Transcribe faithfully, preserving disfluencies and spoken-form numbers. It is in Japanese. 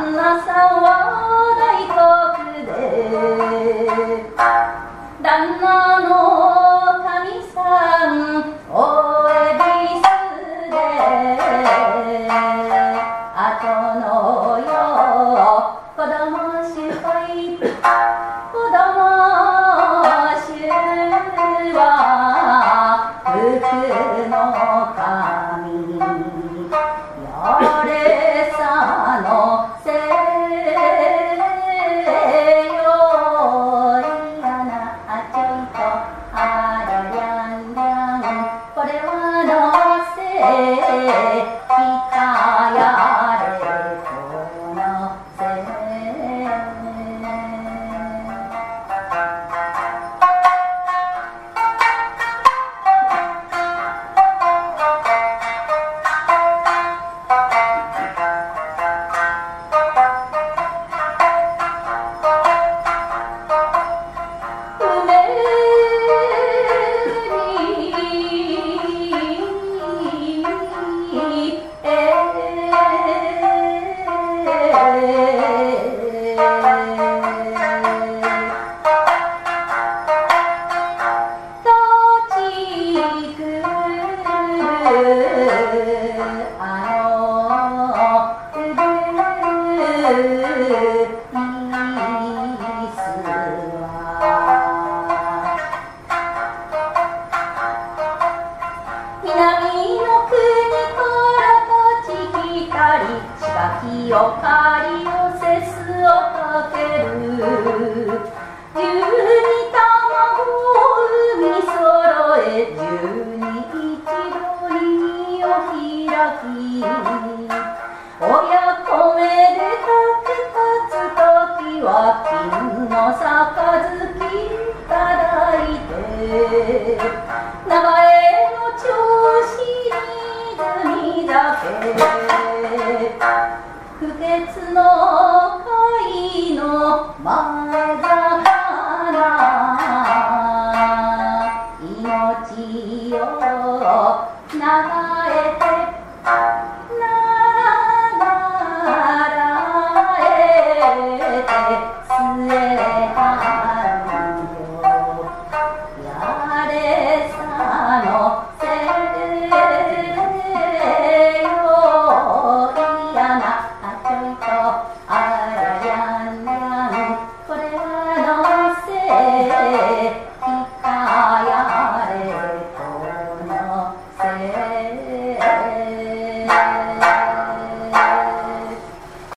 旦那さんは大黒で旦那の神さんおえびすで後のよ子供主会子供主は福の神よれさのせよいやなあちょいとありゃりゃんりゃんこれはのせきたやれこのせよかりをせすをかける十二卵を産みそろえ十二一鳥を開き親子目で立つ時は金の杯いただいて名前の調子に泉だけ不潔の会の前だから命を流えてならえて